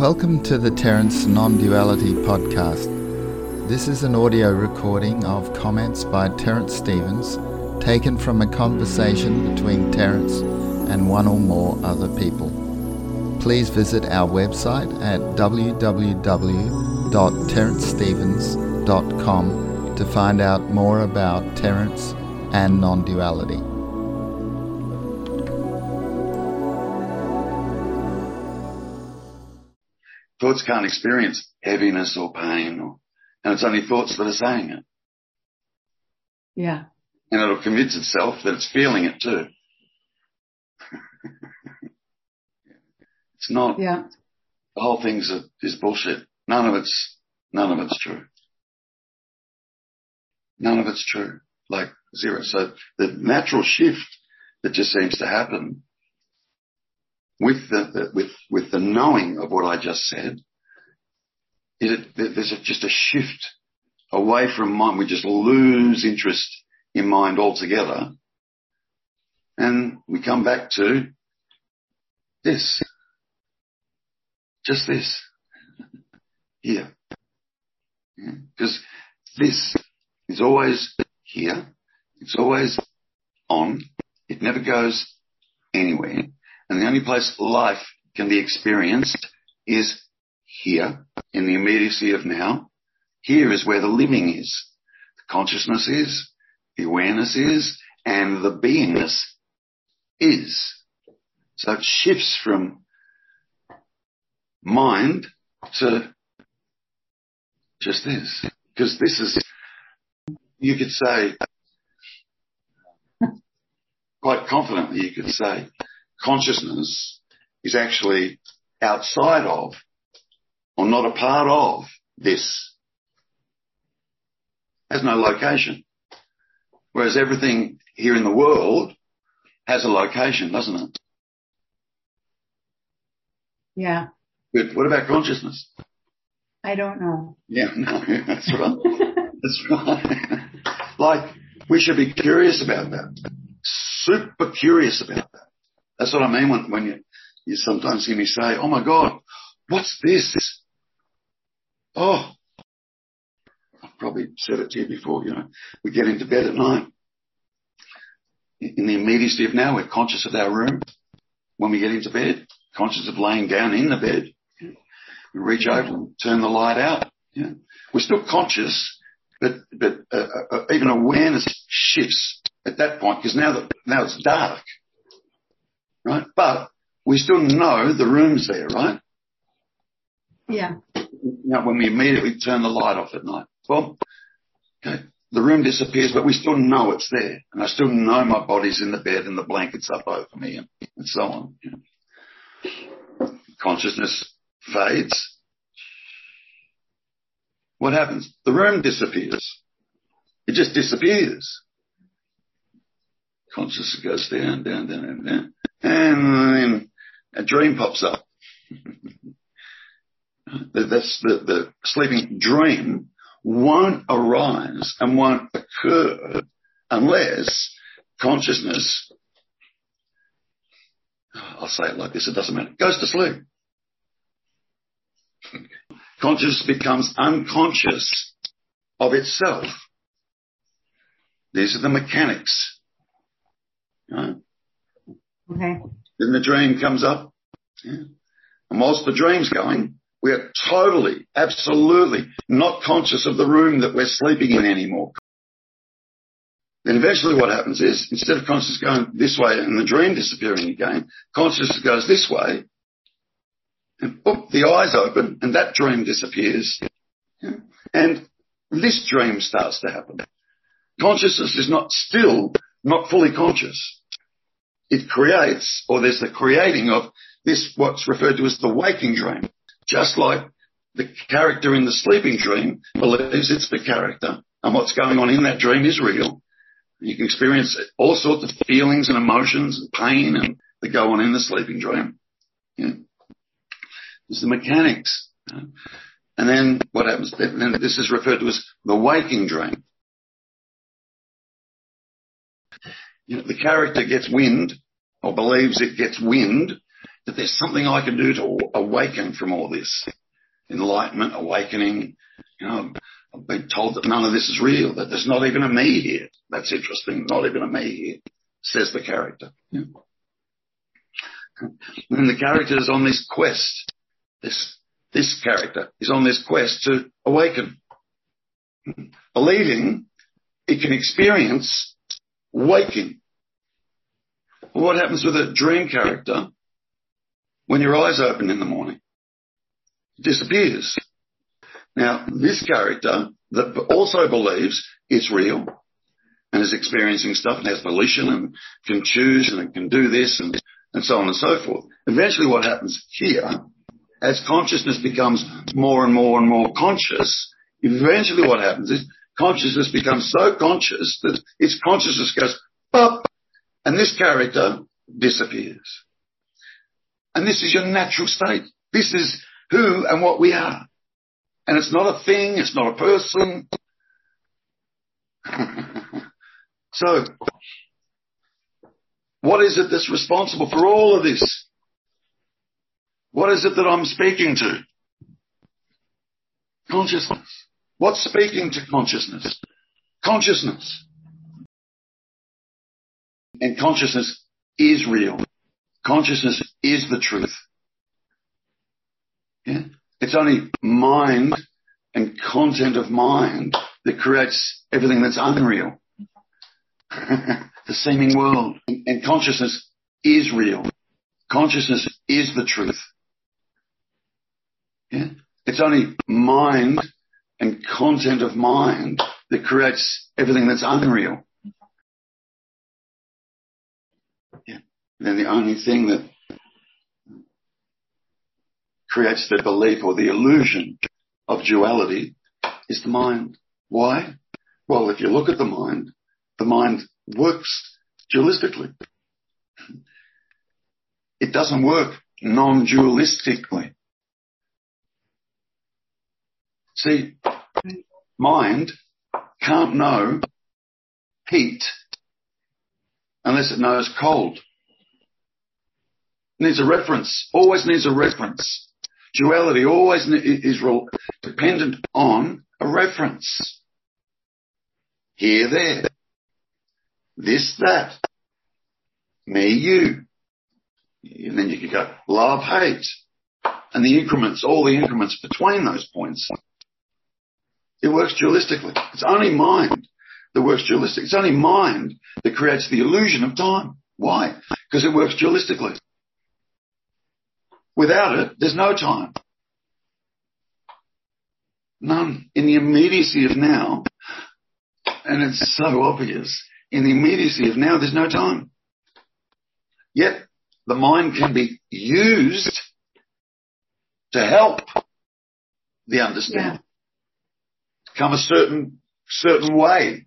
Welcome to the Terence Non-Duality Podcast. This is an audio recording of comments by Terence Stevens taken from a conversation between Terence and one or more other people. Please visit our website at www.terencestevens.com to find out more about Terence and non-duality. Thoughts can't experience heaviness or pain, and it's only thoughts that are saying it. Yeah. And it'll convince itself that it's feeling it too. It's not. Yeah. The whole thing is bullshit. None of it's true. None of it's true. Like zero. So the natural shift that just seems to happen with the knowing of what I just said, there's just a shift away from mind. We just lose interest in mind altogether, and we come back to this, just this here, because this is always here. It's always on. It never goes anywhere. And the only place life can be experienced is here, in the immediacy of now. Here is where the living is, the consciousness is, the awareness is, and the beingness is. So it shifts from mind to just this. Because this is, you could say, quite confidently you could say, consciousness is actually outside of, or not a part of, this. Has no location. Whereas everything here in the world has a location, doesn't it? Yeah. Good. What about consciousness? I don't know. Yeah, no, that's right. That's right. Like, we should be curious about that. Super curious about that. That's what I mean when you sometimes hear me say, oh my God, what's this? Oh, I've probably said it to you before, we get into bed at night. In the immediacy of now, we're conscious of our room. When we get into bed, conscious of laying down in the bed. We reach over and turn the light out. We're still conscious, but even awareness shifts at that point, because now it's dark. Right? But we still know the room's there, right? Yeah. When we immediately turn the light off at night. Well, okay, the room disappears, but we still know it's there. And I still know my body's in the bed and the blanket's up over me and so on. Consciousness fades. What happens? The room disappears. It just disappears. Consciousness goes down, down, down, down, down. And then a dream pops up. That's the sleeping dream won't arise and won't occur unless consciousness, I'll say it like this, it doesn't matter, goes to sleep. Consciousness becomes unconscious of itself. These are the mechanics. Right? Okay. Then the dream comes up. Yeah. And whilst the dream's going, we are totally, absolutely not conscious of the room that we're sleeping in anymore. Then eventually what happens is, instead of consciousness going this way and the dream disappearing again, consciousness goes this way, and the eyes open, and that dream disappears. Yeah. And this dream starts to happen. Consciousness is not fully conscious. It creates, or there's the creating of this, what's referred to as the waking dream. Just like the character in the sleeping dream believes it's the character, and what's going on in that dream is real. You can experience all sorts of feelings and emotions and pain that go on in the sleeping dream. Yeah. There's the mechanics. And then what happens? Then this is referred to as the waking dream. The character gets wind, or believes it gets wind, that there's something I can do to awaken from all this. Enlightenment, awakening. I've been told that none of this is real, that there's not even a me here. That's interesting. Not even a me here, says the character. Yeah. And the character is on this quest. This character is on this quest to awaken, believing it can experience waking. Well, what happens with a dream character when your eyes open in the morning? It disappears. Now, this character that also believes it's real and is experiencing stuff and has volition and can choose and it can do this and so on and so forth. Eventually what happens here, as consciousness becomes more and more and more conscious, eventually what happens is consciousness becomes so conscious that its consciousness goes up and this character disappears. And this is your natural state. This is who and what we are. And it's not a thing, it's not a person. So, what is it that's responsible for all of this? What is it that I'm speaking to? Consciousness. What's speaking to consciousness? Consciousness. And consciousness is real. Consciousness is the truth. Yeah? It's only mind and content of mind that creates everything that's unreal. The seeming world. And consciousness is real. Consciousness is the truth. Yeah? It's only mind and content of mind that creates everything that's unreal. Yeah. And then the only thing that creates the belief or the illusion of duality is the mind. Why? Well, if you look at the mind works dualistically. It doesn't work non-dualistically. See, mind can't know heat unless it knows cold. It needs a reference, always needs a reference. Duality always is dependent on a reference. Here, there. This, that. Me, you. And then you could go love, hate. And the increments, all the increments between those points. It works dualistically. It's only mind that works dualistically. It's only mind that creates the illusion of time. Why? Because it works dualistically. Without it, there's no time. None. In the immediacy of now, and it's so obvious, in the immediacy of now, there's no time. Yet, the mind can be used to help the understanding. Come a certain way.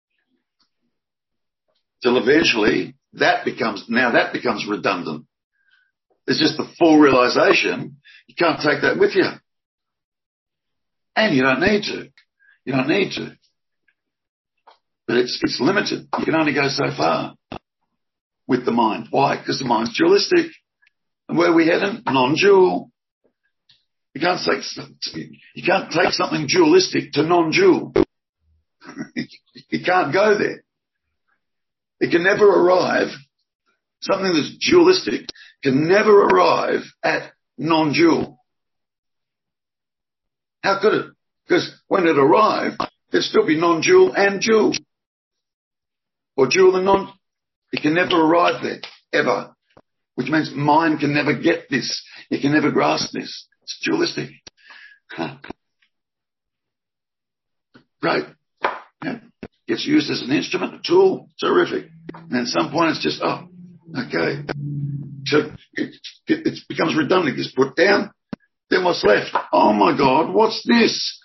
Till eventually, that becomes redundant. It's just the full realization. You can't take that with you. And you don't need to. You don't need to. But it's limited. You can only go so far with the mind. Why? Because the mind's dualistic. And where are we heading? Non-dual. You can't take something dualistic to non-dual. You can't go there. It can never arrive. Something that's dualistic can never arrive at non-dual. How could it? Because when it arrived, there'd still be non-dual and dual. Or dual and non. It can never arrive there, ever. Which means mind can never get this. It can never grasp this. It's dualistic. Great. Yeah. Gets used as an instrument, a tool. Terrific. And at some point it's just, okay. So it becomes redundant. It gets put down. Then what's left? Oh my God, what's this?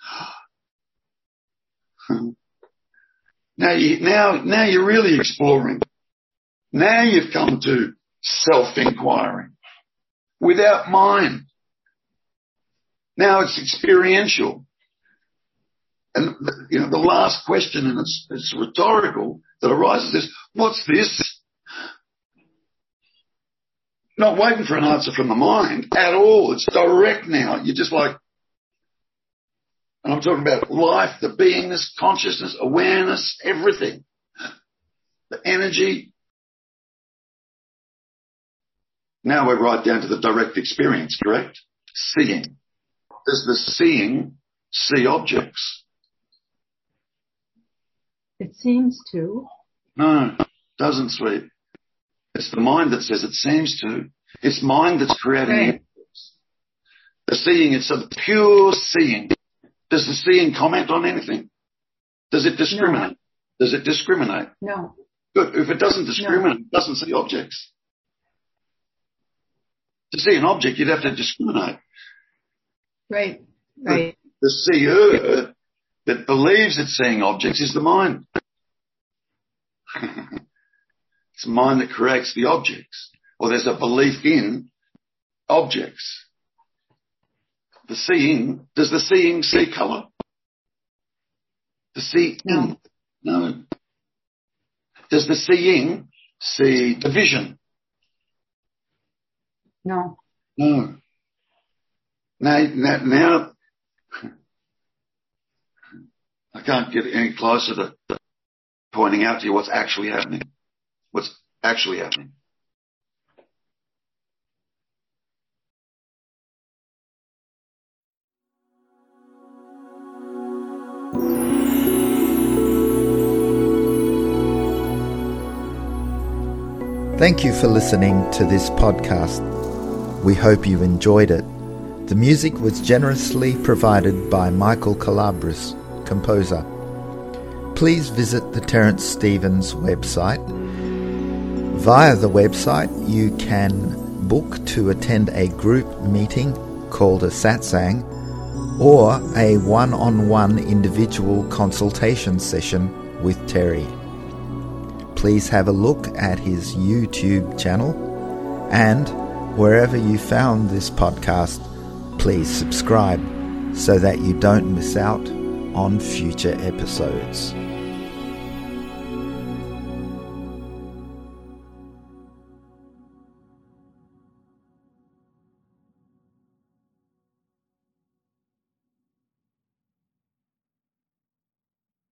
Now you're really exploring. Now you've come to self-inquiring without mind. Now it's experiential. And the last question, and it's rhetorical, that arises is, what's this? Not waiting for an answer from the mind at all. It's direct now. You're just like, and I'm talking about life, the beingness, consciousness, awareness, everything. The energy. Now we're right down to the direct experience, correct? Seeing. Does the seeing see objects? It seems to. No, it doesn't, sweet. It's the mind that says it seems to. It's mind that's creating Right. the seeing. It's a pure seeing. Does the seeing comment on anything? Does it discriminate? Does it discriminate? No. Good. If it doesn't discriminate, it doesn't see objects. To see an object, you'd have to discriminate. Right. Right. The seer that believes it's seeing objects is the mind. It's the mind that creates the objects. Or there's a belief in objects. The seeing, does the seeing see colour? The seeing? No. No. Does the seeing see division? No. No. Now, I can't get any closer to pointing out to you what's actually happening. What's actually happening. Thank you for listening to this podcast. We hope you enjoyed it. The music was generously provided by Michael Calabris, composer. Please visit the Terence Stevens website. Via the website, you can book to attend a group meeting called a satsang or a one-on-one individual consultation session with Terry. Please have a look at his YouTube channel, and wherever you found this podcast, please subscribe so that you don't miss out on future episodes.